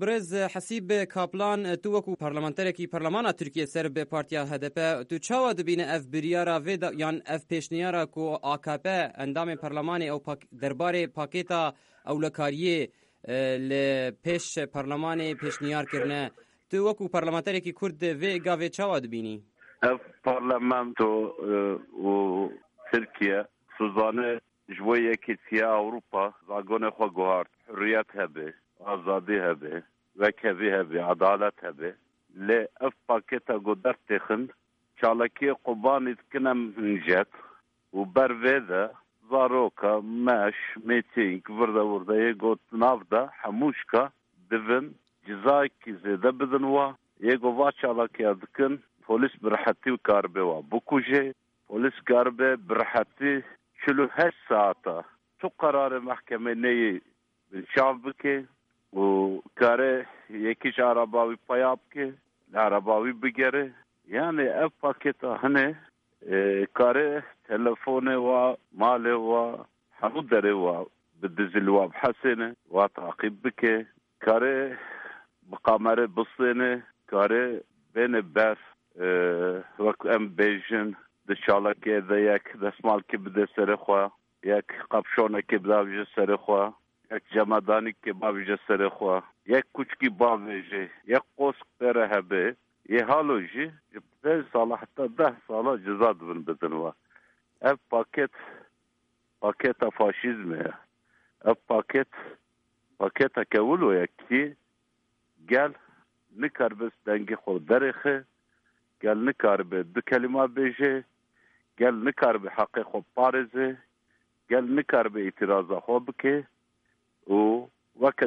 برز حسیب کاپلان تو وکو پارلمانترکی پارلمانا ترکیه سر به پارتیا هدپ تو چاوا دبینه اف بریارا ودا یان اف پیشنیارا کو AKP اندام پارلمانی او درباره پاکیتا اولکاریه ل پیش پارلمانی پیشنیار کرنه تو وکو پارلمانترکی کرد و گاوی چاوا دبینی اف پارلمانتو و ترکیه سوزانه جویه کتیا اوروبا زاگونه خو گوهارد حریت هبه آزادی هبه وکوی هبه عدالت هبه لی اف پاکتا گودر تخن چالکی قبانیت کنم نجت و بر ویده زاروکا ماش میتینگ ورده یه گوت نافده حموشکا دوین جزای کی زیده بدن و یه گوه چالکی ادکن پولیس برحتی و کاربه و بکوشه پولیس کاربه برحتی 48 ساعته تو قرار محکمه نیی بنشاف بکه و کاره یکیش عرباوی پیاب که عرباوی بگره یعنی اف پاکتا هنه کاره تلفون و مال و حمود داره و بدزل و بحسنه و تعقیب بکه کاره بقامره بصینه کاره بین بس وقت ام بیجن دشاله که ده یک دستمال که بده سر خوا یک قبشونه که بده سر خوا یک جمدانی که باویجه سر خوا یک کوچکی باویجه یک قسق تره هبه یه حالوجی 5 سال حتی 10 سال جزا دبن بدن و اف پاکت فاشیزمه اف پاکت کولو یکی گل نکار بس دنگی خود درخه گل نکار به دو کلمه بیجه گل نکار به حق خود پارزه گل نکار به اعتراض خوب که و وقت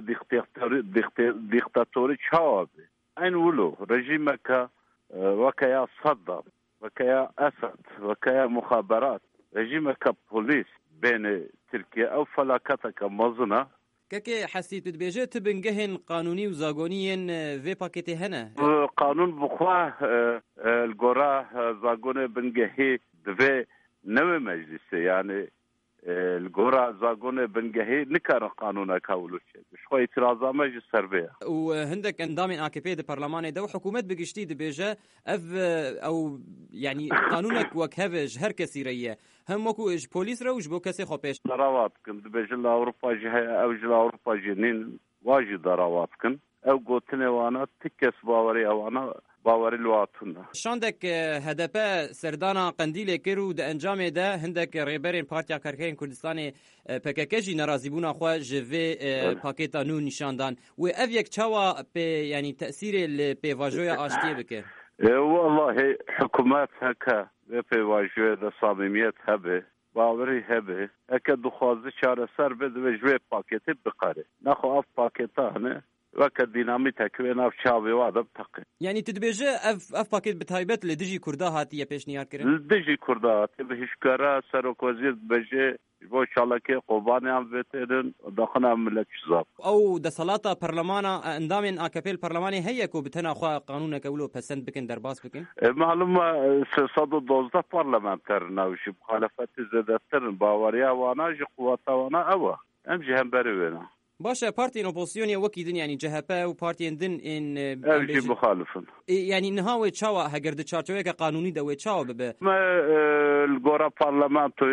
دیکتاتوری چاوبه این ولو رژیم که وکیا صدام وکیا اسد وکیا مخابرات رژیم که پلیس بین ترکیه او فلاکت که مزنه که حسیت بیجه تبنگهن قانونی و زاگونین و پاکتی هنه قانون بخواه الگوره زاگون بنگهی دوی نوی مجلسه یعنی الگوره زاگون بنگهی نکاره قانون کولو چه بشخوا اعتراضا مجلس سربیه و هندک اندام AKP ده پارلمانی ده و حکومت بگشتی ده بیجه او یعنی قانونک وکهوش هر کسی رایه هم وکو اج پولیس روش بو کسی خوبش دراوات کن ده بیجه لاوروپا جه او جه لاوروپا جنین واجی دراوات کن او گوتنه وانا تکس باوری اوانا باوری لواتونه شاندک هدف سردانا قندیل کرو ده انجام ده هندک ریبرین پارتیا کرکین کردستان PKK جی ناراضی بونا خو جوی پاکتا نو نشاندان و اف یک چاوا به یعنی تاثیر به واژوی آشتی بکه والله حکومت هکا به واژوی ده صمیمیت هبه باوری هبه اکه دخوازی چاره سر بده و جوی پاکتی بقاره نخو اف پاکتا هنه وقت دینامی تکوی ناف چاوی وادم تقی یعنی تدبیجه اف پاکت بتایبت لدیجی کرده هاتیه پیشنیار کرن؟ لدیجی کرده هاتیه به هشکاره سروکوزی بجه بو شالکه قوبانی هم بترن داخل هم ملک شزاب او ده صلاة پرلمانا اندامین AKP الپرلمانی هیا کو بتنا خوا قانون کولو پسند بکن درباس بکن؟ معلومه 312 پارلمانتر نوشی مخالفت زدسترن باوریا وانا جی قواتا وانا اوه هم جهم بروینا باشه پارتین اپوزیسیونی وکی دن یعنی جهپه و پارتین دن این اوجی مخالفن یعنی نهاوی چاوا هگرد چارچوی که قانونی دوی چاوا ببه ما الگورا پارلمانتو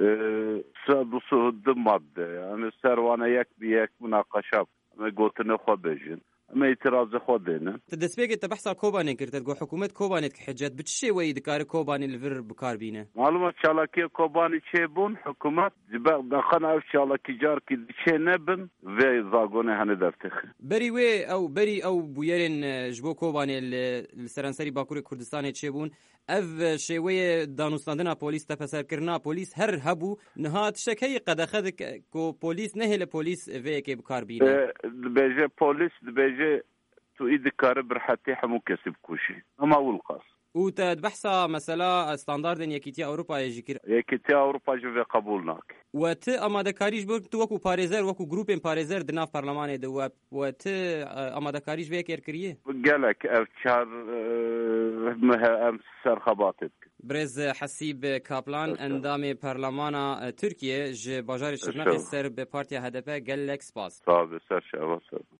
سادوسو دماده یعنی سروانه یک بی یک مناقشه ما گوتنه خو بجین اما اعتراض خودینه تدسبیگ تبحثا کوبانی کرد گو حکومت کوبانی که حجت بتشی وی دکار کوبانی الور بکار بینه معلومه چالاکی کوبانی چه بون حکومت دخن او چالاکی جار کی چه نبن و زاگونه هنه درتخ بری او بویرن جبو کوبانی السرانسری باکور کردستان چه بون اف شوی دانوستاندنا پولیس تفسر کرنا پولیس هر هبو نهات شکی قد خد کو پولیس نه پولیس و کی بکار بینه بیجه پولیس بیجه تو اید کار برحتی همو کسب کوشی اما اول قاس و تبحثا مثلا استاندارد یکیتی اروپا یجکر یکیتی اروپا جو قبول ناک و ت آماده کاریش بو تو وکو پاریزر وکو گروپ پاریزر دناف پارلمان دو و ت آماده کاریش وکر کریه گلک افچار ام سرخباتت برز حسیب کاپلان اندام پارلمان ترکیه ج باجار شرنق سر به پارتیا هدف گلک سپاس صاحب سر شوا